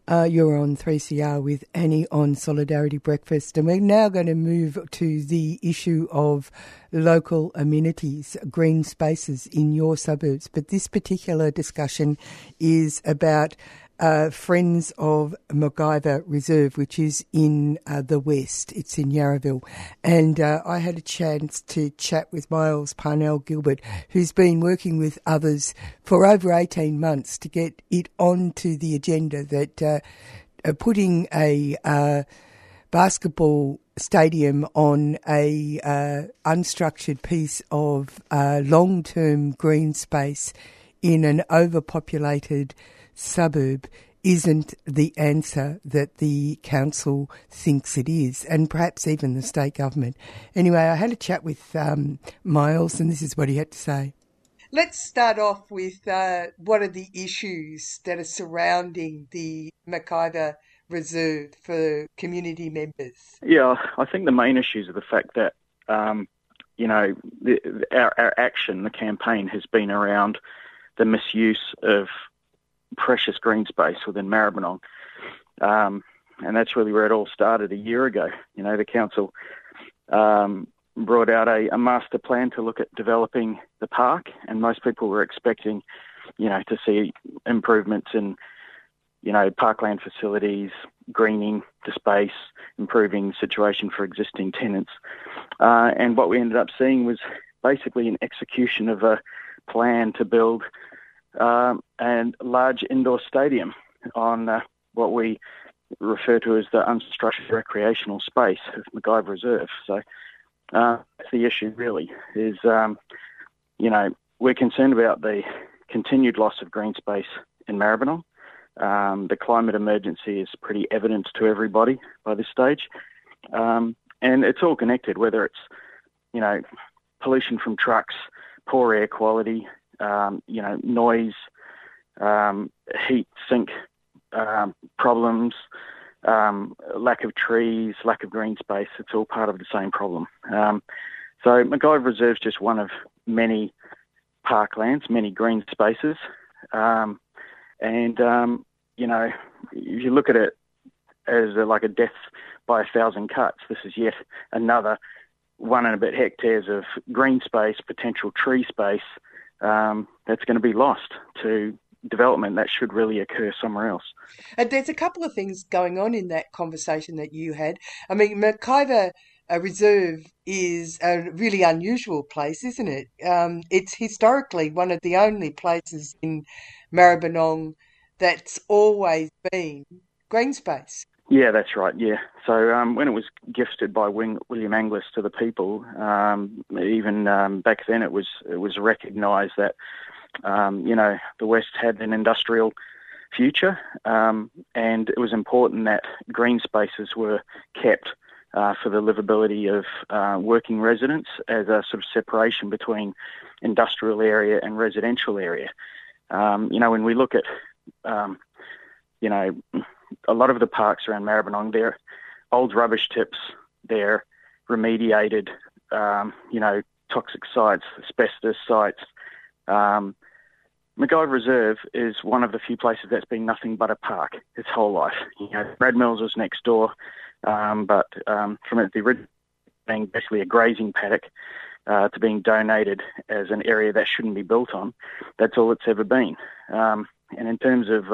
You're on 3CR with Annie on Solidarity Breakfast, and we're now going to move to the issue of local amenities, green spaces in your suburbs. But this particular discussion is about Friends of MacIver Reserve, which is in the west. It's in Yarraville. And I had a chance to chat with Miles Parnell-Gilbert, who's been working with others for over 18 months to get it onto the agenda that putting a basketball stadium on a unstructured piece of long-term green space in an overpopulated suburb isn't the answer that the council thinks it is, and perhaps even the state government. Anyway, I had a chat with Miles, and this is what he had to say. Let's start off with what are the issues that are surrounding the MacIver Reserve for community members? Yeah, I think the main issues are the fact that, our action, the campaign, has been around the misuse of precious green space within Maribyrnong. And that's really where it all started a year ago. The council brought out a master plan to look at developing the park, and most people were expecting, to see improvements in, parkland facilities, greening the space, improving the situation for existing tenants. And what we ended up seeing was basically an execution of a plan to build a large indoor stadium on what we refer to as the unstructured recreational space of MacIver Reserve. So that's the issue really, is, we're concerned about the continued loss of green space in Maribyrnong. The climate emergency is pretty evident to everybody by this stage. And it's all connected, whether it's, pollution from trucks, poor air quality, noise, heat sink problems, lack of trees, lack of green space. It's all part of the same problem. So MacIver Reserve is just one of many parklands, many green spaces. If you look at it as like a death by 1,000 cuts, this is yet another 1 and a bit hectares of green space, potential tree space, that's going to be lost to development that should really occur somewhere else. There's a couple of things going on in that conversation that you had. I mean, MacIver Reserve is a really unusual place, isn't it? It's historically one of the only places in Maribyrnong that's always been green space. Yeah, that's right, yeah. So when it was gifted by William Angliss to the people, even back then it was recognised that, the West had an industrial future, and it was important that green spaces were kept for the livability of working residents as a sort of separation between industrial area and residential area. When we look at, a lot of the parks around Maribyrnong, they're old rubbish tips, they're remediated, toxic sites, asbestos sites. MacIver Reserve is one of the few places that's been nothing but a park its whole life. Brad Mills was next door, but from it, the original being basically a grazing paddock to being donated as an area that shouldn't be built on, that's all it's ever been. And in terms of,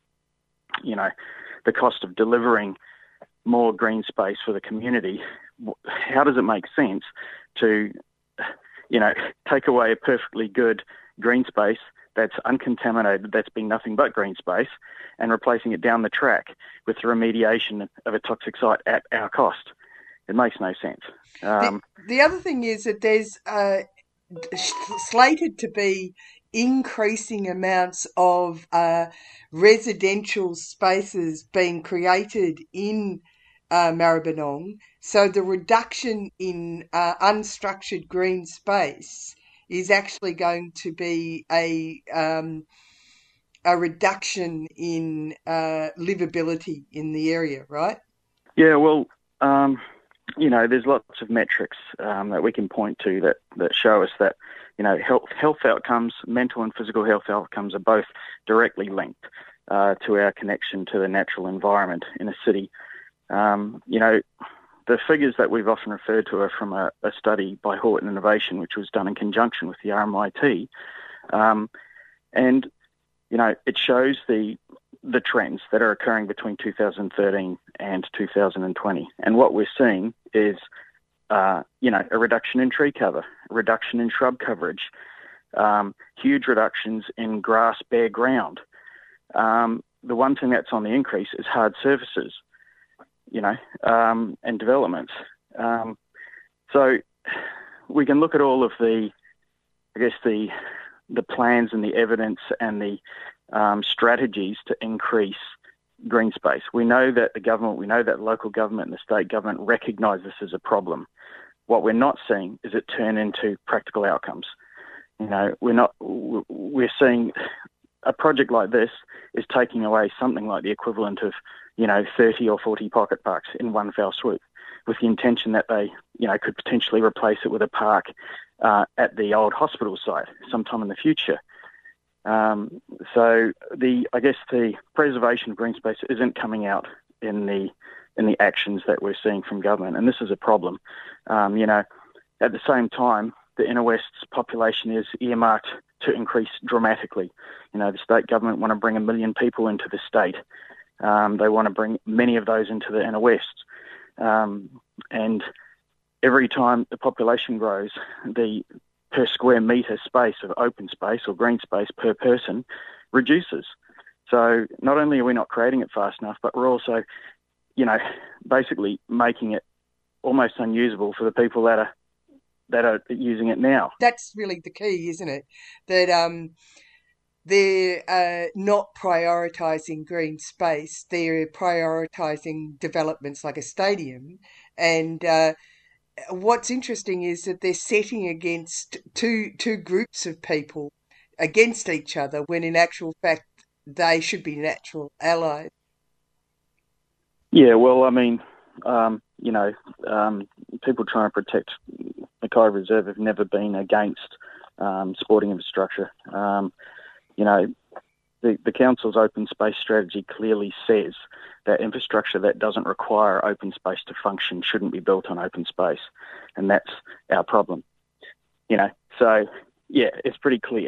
the cost of delivering more green space for the community, how does it make sense to, take away a perfectly good green space that's uncontaminated, that's been nothing but green space, and replacing it down the track with the remediation of a toxic site at our cost? It makes no sense. The other thing is that there's slated to be increasing amounts of residential spaces being created in Maribyrnong. So the reduction in unstructured green space is actually going to be a reduction in livability in the area, right? Yeah, well, there's lots of metrics that we can point to that show us that, health outcomes, mental and physical health outcomes are both directly linked. to our connection to the natural environment in a city. The figures that we've often referred to are from a study by Horton Innovation, which was done in conjunction with the RMIT. It shows the trends that are occurring between 2013 and 2020. And what we're seeing is, a reduction in tree cover, a reduction in shrub coverage, huge reductions in grass, bare ground. The one thing that's on the increase is hard surfaces, and developments. So we can look at all of the plans and the evidence and the strategies to increase green space. We know that the local government and the state government recognise this as a problem. What we're not seeing is it turn into practical outcomes. We're seeing a project like this is taking away something like the equivalent of 30 or 40 pocket parks in one fell swoop, with the intention that they, could potentially replace it with a park at the old hospital site sometime in the future. So the preservation of green space isn't coming out in the actions that we're seeing from government, and this is a problem. At the same time, the Inner West's population is earmarked to increase dramatically. The state government want to bring 1 million people into the state. They want to bring many of those into the Inner West. And every time the population grows, the per square metre space of open space or green space per person reduces. So not only are we not creating it fast enough, but we're also, basically making it almost unusable for the people that are using it now. That's really the key, isn't it? That they're not prioritising green space. They're prioritising developments like a stadium. And what's interesting is that they're setting against two groups of people against each other, when in actual fact they should be natural allies. Yeah, well, people trying to protect Mackay Reserve have never been against sporting infrastructure. The council's open space strategy clearly says that infrastructure that doesn't require open space to function shouldn't be built on open space, and that's our problem. So yeah, it's pretty clear.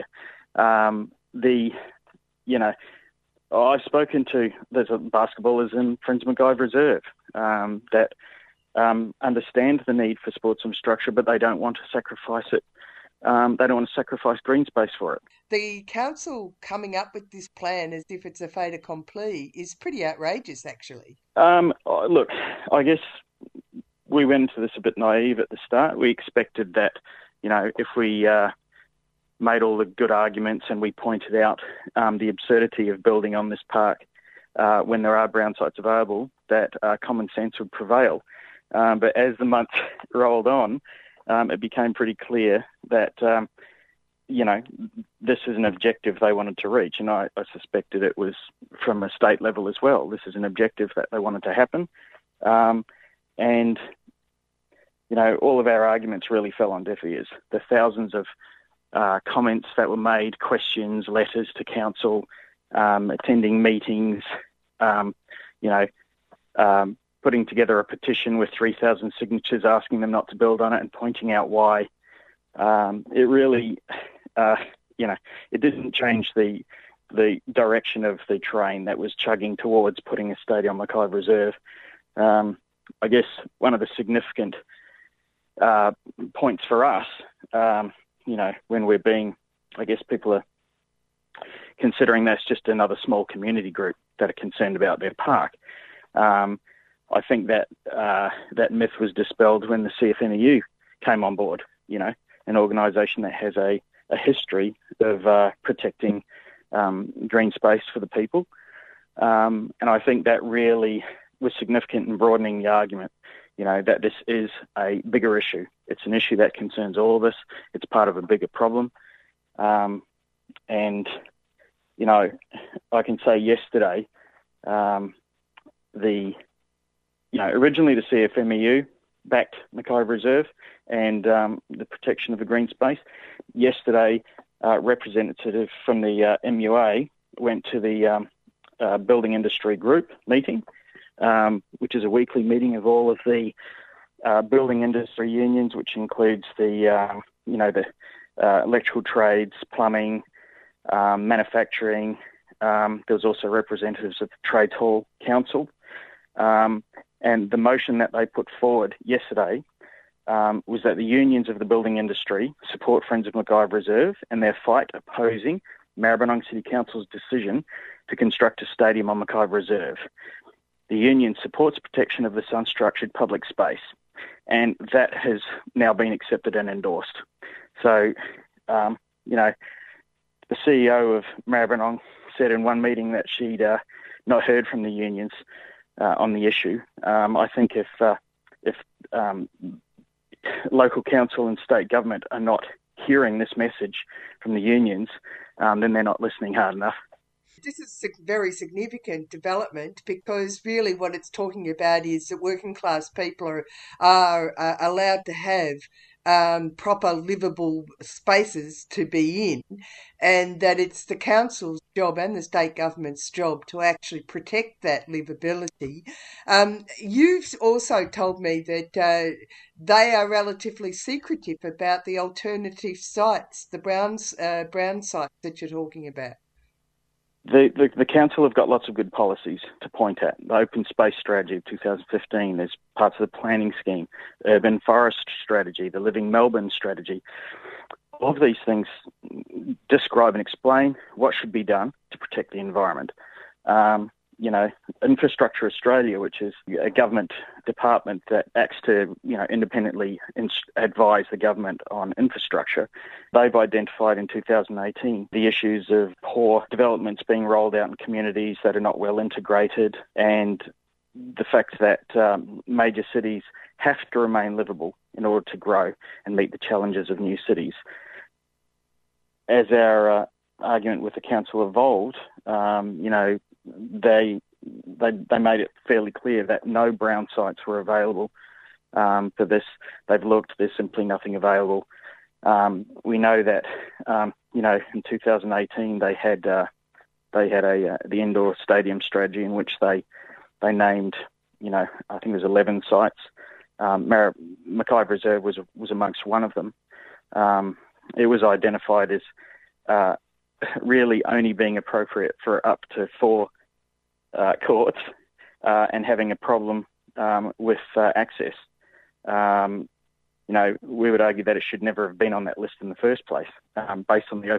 I've spoken to, there's basketballers in Friends of Mackay Reserve that understand the need for sports infrastructure, but they don't want to sacrifice it. They don't want to sacrifice green space for it. The council coming up with this plan as if it's a fait accompli is pretty outrageous, actually. Look, I guess we went into this a bit naive at the start. We expected that, if we made all the good arguments and we pointed out the absurdity of building on this park when there are brown sites available, that common sense would prevail. But as the months rolled on, it became pretty clear that, this is an objective they wanted to reach. And I suspected it was from a state level as well. This is an objective that they wanted to happen. And all of our arguments really fell on deaf ears. The thousands of comments that were made, questions, letters to council, attending meetings, putting together a petition with 3,000 signatures asking them not to build on it and pointing out why. It really, it didn't change the direction of the train that was chugging towards putting a stadium on Mackay Reserve. I guess one of the significant points for us, when we're being, I guess people are considering that's just another small community group that are concerned about their park. I think that that myth was dispelled when the CFMEU came on board, an organisation that has a history of protecting green space for the people. And I think that really was significant in broadening the argument, that this is a bigger issue. It's an issue that concerns all of us. It's part of a bigger problem. And, I can say yesterday, originally the CFMEU backed Mackay Reserve and the protection of the green space. Yesterday, representative from the MUA went to the building industry group meeting, which is a weekly meeting of all of the building industry unions, which includes the electrical trades, plumbing, manufacturing. There was also representatives of the Trades Hall Council. And the motion that they put forward yesterday was that the unions of the building industry support Friends of Mackay Reserve and their fight opposing Maribyrnong City Council's decision to construct a stadium on Mackay Reserve. The union supports protection of this unstructured public space, and that has now been accepted and endorsed. So, the CEO of Maribyrnong said in one meeting that she'd not heard from the unions on the issue. I think if local council and state government are not hearing this message from the unions, then they're not listening hard enough. This is a very significant development because really what it's talking about is that working class people are allowed to have proper livable spaces to be in, and that it's the council's job and the state government's job to actually protect that livability. You've also told me that they are relatively secretive about the alternative sites, the brown sites that you're talking about. The council have got lots of good policies to point at. The open space strategy of 2015, there's parts of the planning scheme, urban forest strategy, the Living Melbourne strategy. All of these things describe and explain what should be done to protect the environment. Infrastructure Australia, which is a government department that acts to, independently advise the government on infrastructure, they've identified in 2018 the issues of poor developments being rolled out in communities that are not well integrated, and the fact that major cities have to remain livable in order to grow and meet the challenges of new cities. As our argument with the council evolved, they made it fairly clear that no brown sites were available for this. They've looked, there's simply nothing available. We know that, in 2018 they had the indoor stadium strategy in which they named, I think there's 11 sites. Mackay Reserve was amongst one of them. It was identified as really only being appropriate for up to 4 courts and having a problem with access. We would argue that it should never have been on that list in the first place, based on the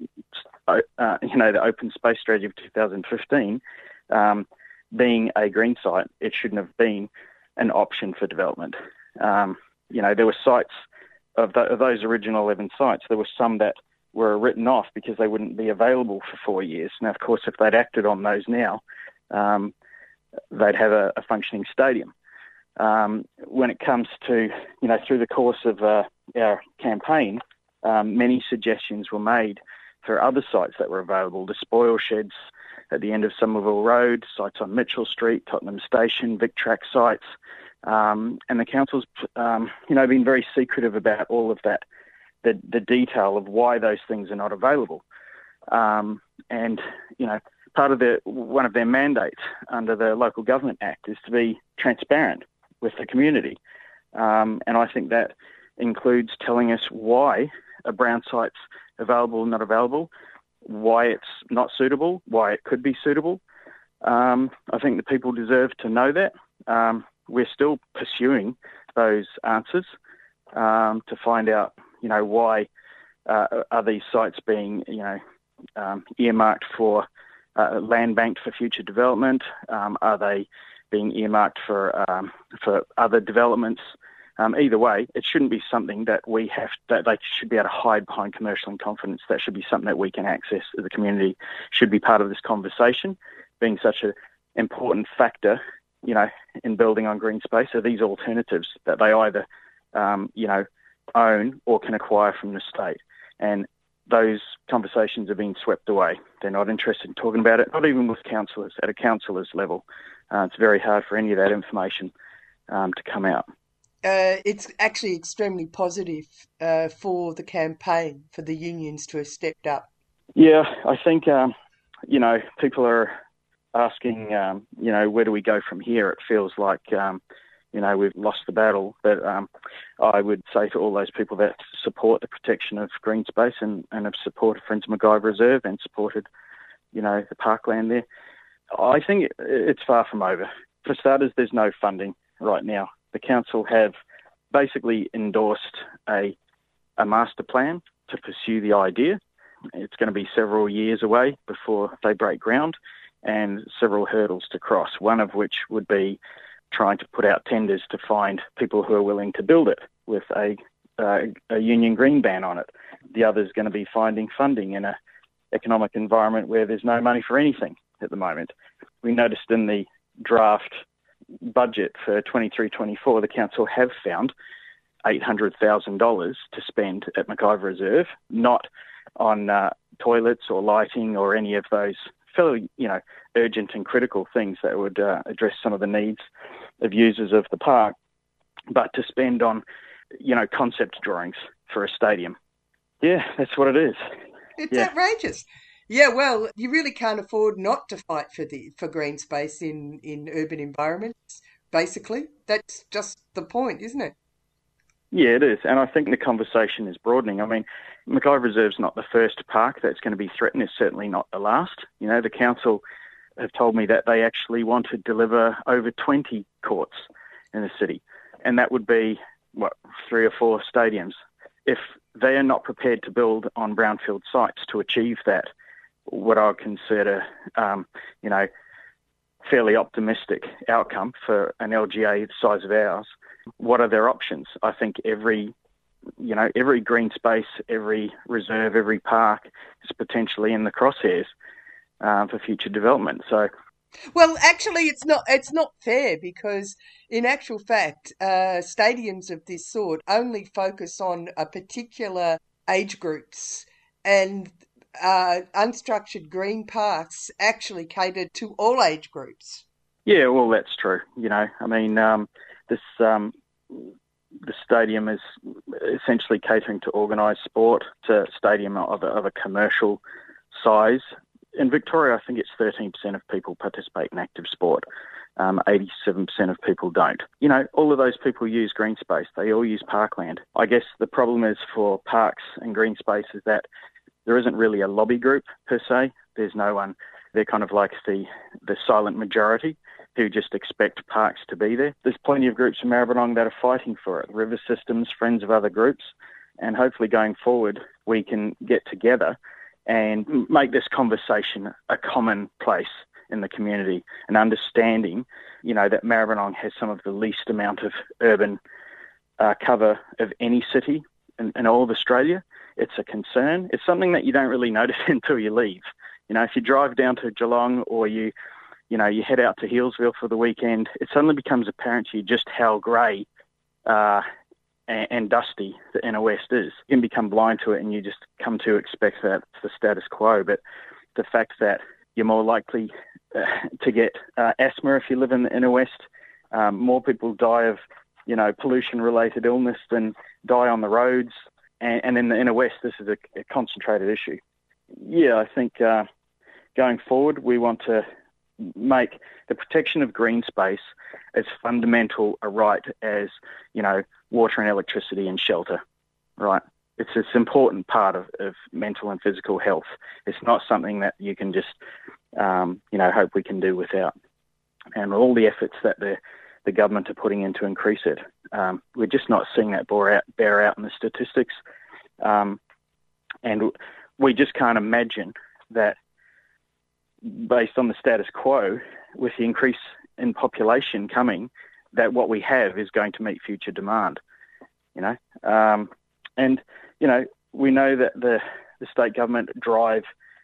open space strategy of 2015. Being a green site, it shouldn't have been an option for development. There were sites of those original 11 sites. There were some that were written off because they wouldn't be available for 4 years. Now, of course, if they'd acted on those now, they'd have a functioning stadium. When it comes to, through the course of our campaign, many suggestions were made for other sites that were available. The spoil sheds at the end of Somerville Road, sites on Mitchell Street, Tottenham Station, Vic Track sites. And the council's, been very secretive about all of that, the detail of why those things are not available. Part of one of their mandates under the Local Government Act is to be transparent with the community. And I think that includes telling us why a brown site's available or not available, why it's not suitable, why it could be suitable. I think the people deserve to know that. We're still pursuing those answers to find out, why are these sites being, earmarked for land banked for future development? Are they being earmarked for other developments? Either way, it shouldn't be something that they should be able to hide behind commercial in confidence. That should be something that we can access as a community, should be part of this conversation, being such an important factor, in building on green space. Are these alternatives that they either, own or can acquire from the state? And those conversations are being swept away. They're not interested in talking about it, not even with councillors, at a councillor's level. It's very hard for any of that information to come out. It's actually extremely positive for the campaign, for the unions to have stepped up. Yeah, I think, people are asking, where do we go from here? It feels like, we've lost the battle. But I would say to all those people that support the protection of green space and have supported Friends of Mackay Reserve and supported, the parkland there, I think it's far from over. For starters, there's no funding right now. The council have basically endorsed a master plan to pursue the idea. It's going to be several years away before they break ground and several hurdles to cross, one of which would be trying to put out tenders to find people who are willing to build it with a union green ban on it. The other is going to be finding funding in an economic environment where there's no money for anything at the moment. We noticed in the draft budget for 23-24, the council have found $800,000 to spend at Mackay Reserve, not on toilets or lighting or any of those fairly, urgent and critical things that would address some of the needs of users of the park, but to spend on, concept drawings for a stadium. Yeah, that's what it is. It's outrageous. Yeah, well, you really can't afford not to fight for green space in urban environments, basically. That's just the point, isn't it? Yeah, it is. And I think the conversation is broadening. I mean, Mackay Reserve's not the first park that's going to be threatened. It's certainly not the last. The council have told me that they actually want to deliver over 20 courts in the city. And that would be, 3 or 4 stadiums. If they are not prepared to build on brownfield sites to achieve that, what I would consider, fairly optimistic outcome for an LGA the size of ours, what are their options? I think every green space, every reserve, every park is potentially in the crosshairs for future development. So, well, actually, it's not fair because, in actual fact, stadiums of this sort only focus on a particular age groups, and unstructured green parks actually cater to all age groups. Yeah, well, that's true. The stadium is essentially catering to organised sport. It's a stadium of a commercial size. In Victoria, I think it's 13% of people participate in active sport. 87% of people don't. All of those people use green space. They all use parkland. I guess the problem is for parks and green space is that there isn't really a lobby group per se. There's no one. They're kind of like the silent majority who just expect parks to be there. There's plenty of groups in Maribyrnong that are fighting for it. River Systems, friends of other groups. And hopefully going forward, we can get together and make this conversation a common place in the community, and understanding, that Maribyrnong has some of the least amount of urban cover of any city in all of Australia. It's a concern. It's something that you don't really notice until you leave. If you drive down to Geelong or you head out to Healesville for the weekend, it suddenly becomes apparent to you just how grey and dusty the inner west is. You can become blind to it and you just come to expect that it's the status quo. But the fact that you're more likely to get asthma if you live in the inner west, more people die of, pollution-related illness than die on the roads. And in the inner west, this is a concentrated issue. Yeah, I think going forward, we want to make the protection of green space as fundamental a right as, water and electricity and shelter, right? It's this important part of mental and physical health. It's not something that you can just, hope we can do without. And all the efforts that the government are putting in to increase it, we're just not seeing that bear out in the statistics. And we just can't imagine that based on the status quo, with the increase in population coming, that what we have is going to meet future demand, and, we know that the state government drive,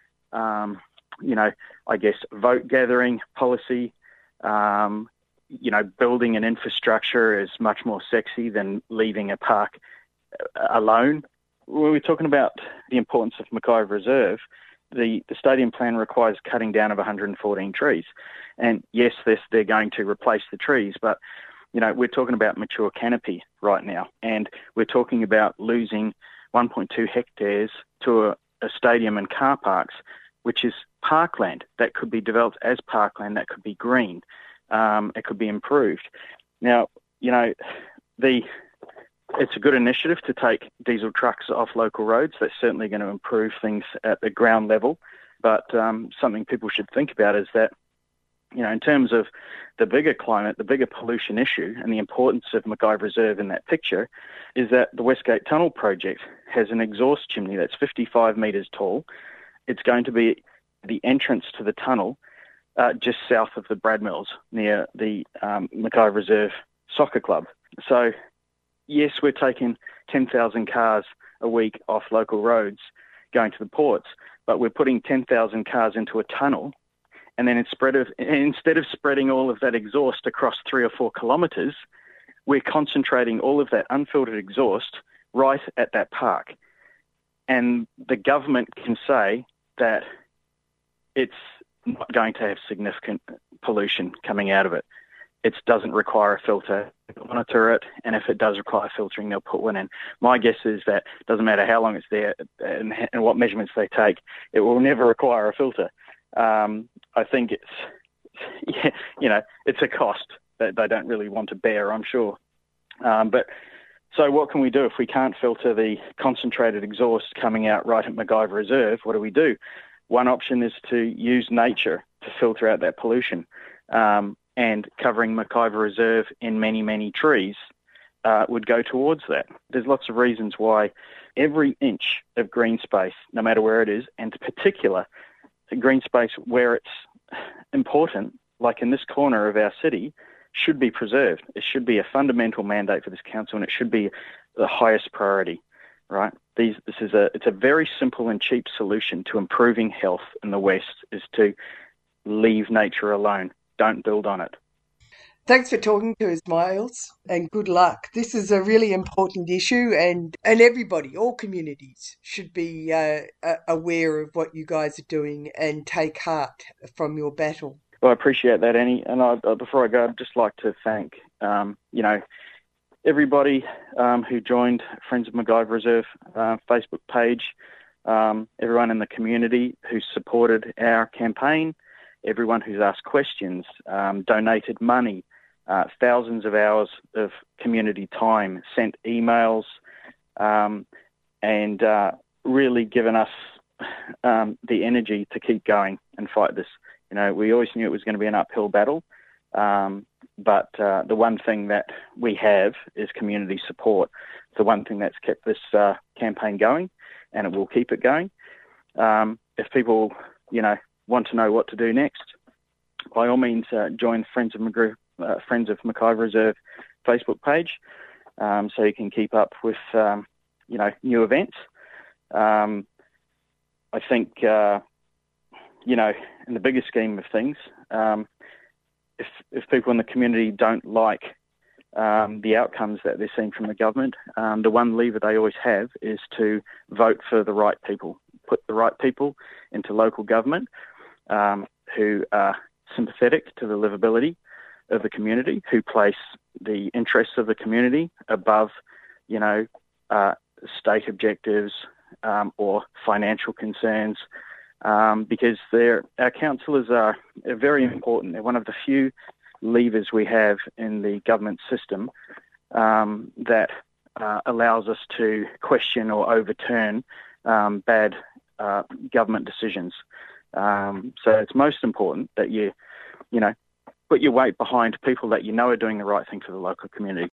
vote gathering policy, building an infrastructure is much more sexy than leaving a park alone. When we're talking about the importance of Mackay Reserve, the stadium plan requires cutting down of 114 trees. And yes, they're going to replace the trees, but, we're talking about mature canopy right now. And we're talking about losing 1.2 hectares to a stadium and car parks, which is parkland that could be developed as parkland, that could be green, it could be improved. Now, it's a good initiative to take diesel trucks off local roads. That's certainly going to improve things at the ground level. But something people should think about is that, in terms of the bigger climate, the bigger pollution issue, and the importance of Mackay Reserve in that picture, is that the Westgate Tunnel project has an exhaust chimney that's 55 metres tall. It's going to be the entrance to the tunnel just south of the Brad Mills, near the Mackay Reserve Soccer Club. So, yes, we're taking 10,000 cars a week off local roads going to the ports, but we're putting 10,000 cars into a tunnel, and then instead of spreading all of that exhaust across 3 or 4 kilometres, we're concentrating all of that unfiltered exhaust right at that park. And the government can say that it's not going to have significant pollution coming out of it. It doesn't require a filter. They'll monitor it, and if it does require filtering, they'll put one in. My guess is that it doesn't matter how long it's there and what measurements they take, it will never require a filter. I think it's a cost that they don't really want to bear, I'm sure. But so what can we do if we can't filter the concentrated exhaust coming out right at Mackay Reserve? What do? One option is to use nature to filter out that pollution. And covering Mackay Reserve in many, many trees would go towards that. There's lots of reasons why every inch of green space, no matter where it is, and in particular, green space where it's important, like in this corner of our city, should be preserved. It should be a fundamental mandate for this council, and it should be the highest priority, right? It's a very simple and cheap solution to improving health in the West, is to leave nature alone. Don't build on it. Thanks for talking to us, Miles, and good luck. This is a really important issue, and everybody, all communities, should be aware of what you guys are doing and take heart from your battle. Well, I appreciate that, Annie. And before I go, I'd just like to thank, everybody who joined Friends of Mackay Reserve Facebook page, everyone in the community who supported our campaign, everyone who's asked questions, donated money, thousands of hours of community time, sent emails, and really given us the energy to keep going and fight this. We always knew it was going to be an uphill battle, but the one thing that we have is community support. It's the one thing that's kept this campaign going, and it will keep it going. If people, want to know what to do next, by all means, join Friends of Mackay Reserve Facebook page, so you can keep up with, new events. I think, in the bigger scheme of things, if people in the community don't like the outcomes that they're seeing from the government, the one lever they always have is to vote for the right people, put the right people into local government who are sympathetic to the livability of the community, who place the interests of the community above, state objectives or financial concerns, because our councillors are very important. They're one of the few levers we have in the government system that allows us to question or overturn bad government decisions. So it's most important that you put your weight behind people that are doing the right thing for the local community.